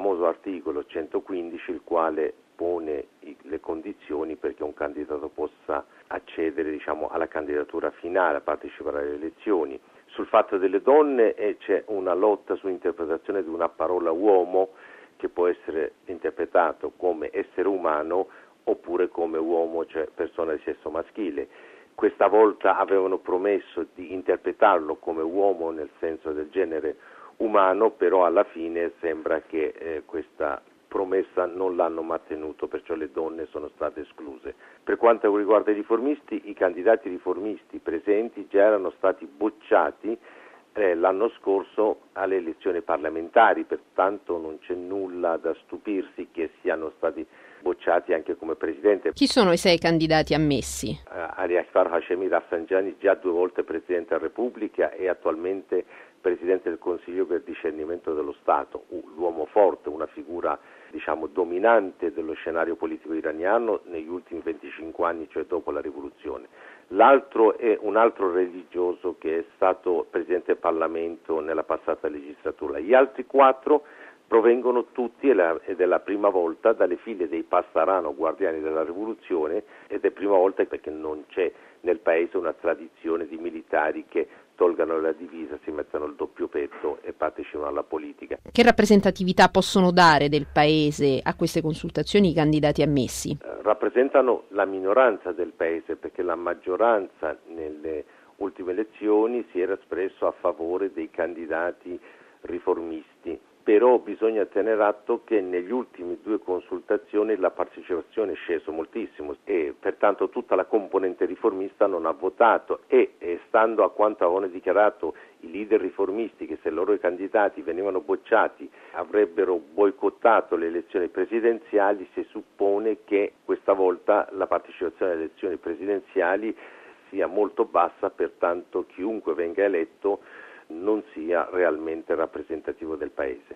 famoso articolo 115, il quale pone le condizioni perché un candidato possa accedere alla candidatura finale, a partecipare alle elezioni. Sul fatto delle donne c'è una lotta sull'interpretazione di una parola uomo che può essere interpretato come essere umano oppure come uomo, cioè persona di sesso maschile. Questa volta avevano promesso di interpretarlo come uomo nel senso del genere umano, però alla fine sembra che questa promessa non l'hanno mantenuto, perciò le donne sono state escluse. Per quanto riguarda i riformisti, i candidati riformisti presenti già erano stati bocciati l'anno scorso alle elezioni parlamentari, pertanto non c'è nulla da stupirsi che siano stati bocciati anche come presidente. Chi sono i 6 candidati ammessi? Ali Akbar Hashemi Rafsanjani, già 2 volte Presidente della Repubblica e attualmente Presidente del Consiglio per discernimento dello Stato, l'uomo forte, una figura dominante dello scenario politico iraniano negli ultimi 25 anni, cioè dopo la rivoluzione. L'altro è un altro religioso che è stato Presidente del Parlamento nella passata legislatura. Gli altri 4 provengono tutti, ed è la prima volta, dalle file dei Pasdarano, guardiani della rivoluzione, ed è prima volta perché non c'è nel paese una tradizione di militari che tolgano la divisa, si mettano il doppio petto e partecipano alla politica. Che rappresentatività possono dare del paese a queste consultazioni i candidati ammessi? Rappresentano la minoranza del paese, perché la maggioranza nelle ultime elezioni si era espresso a favore dei candidati riformisti. Però bisogna tenere atto che negli ultimi 2 consultazioni la partecipazione è scesa moltissimo e pertanto tutta la componente riformista non ha votato e stando a quanto avevano dichiarato i leader riformisti, che se i loro candidati venivano bocciati avrebbero boicottato le elezioni presidenziali, si suppone che questa volta la partecipazione alle elezioni presidenziali sia molto bassa, pertanto chiunque venga eletto non sia realmente rappresentativo del paese.